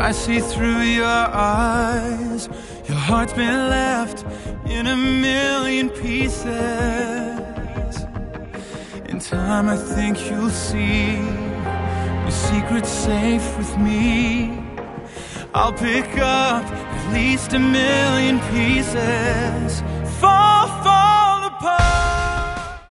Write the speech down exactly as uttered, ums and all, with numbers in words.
I see through your eyes. Your heart's been left in a million pieces. In time I think you'll see your secret's safe with me. I'll pick up at least a million pieces. Fall, fall apart.